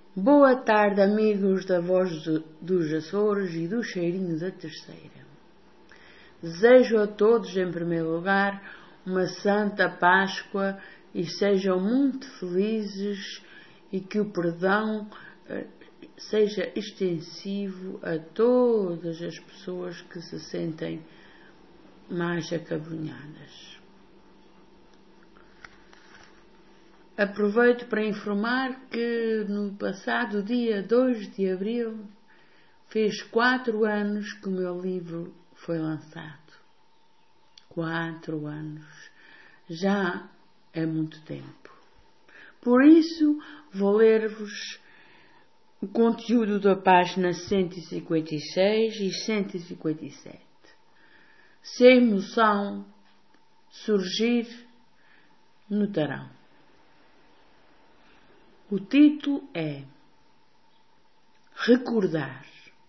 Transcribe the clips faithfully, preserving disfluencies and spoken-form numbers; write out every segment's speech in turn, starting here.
Boa tarde, amigos da Voz do, dos Açores e do Cheirinho da Terceira. Desejo a todos, em primeiro lugar, uma Santa Páscoa e sejam muito felizes e que o perdão eh, seja extensivo a todas as pessoas que se sentem mais acabrunhadas. Aproveito para informar que no passado dia dois de abril fez quatro anos que o meu livro foi lançado. Quatro anos. Já é muito tempo. Por isso, vou ler-vos o conteúdo da página cento e cinquenta e seis e cento e cinquenta e sete. Se a emoção surgir no tarão. O título é Recordar.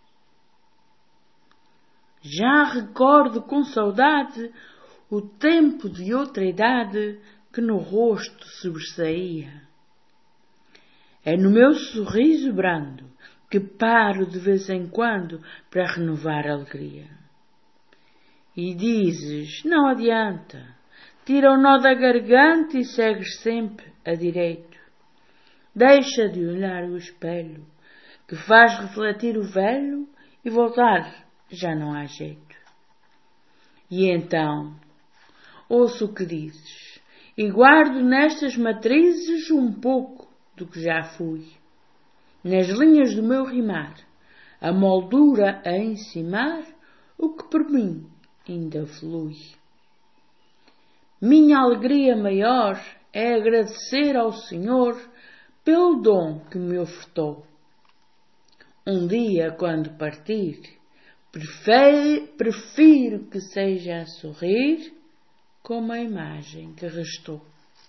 Já recordo com saudade o tempo de outra idade que no rosto sobressaía. É no meu sorriso brando que paro de vez em quando para renovar a alegria. E dizes, não adianta, tira o nó da garganta e segues sempre a direito. Deixa de olhar o espelho, que faz refletir o velho e voltar já não há jeito. E então, ouço o que dizes e guardo nestas matrizes um pouco do que já fui. Nas linhas do meu rimar, a moldura a encimar, o que por mim ainda flui. Minha alegria maior é agradecer ao Senhor pelo dom que me ofertou. Um dia, quando partir, prefiro, prefiro que seja a sorrir como a imagem que restou.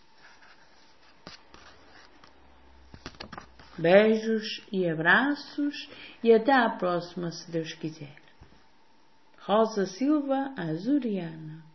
Beijos e abraços e até à próxima, se Deus quiser. Rosa Silva Azuriana.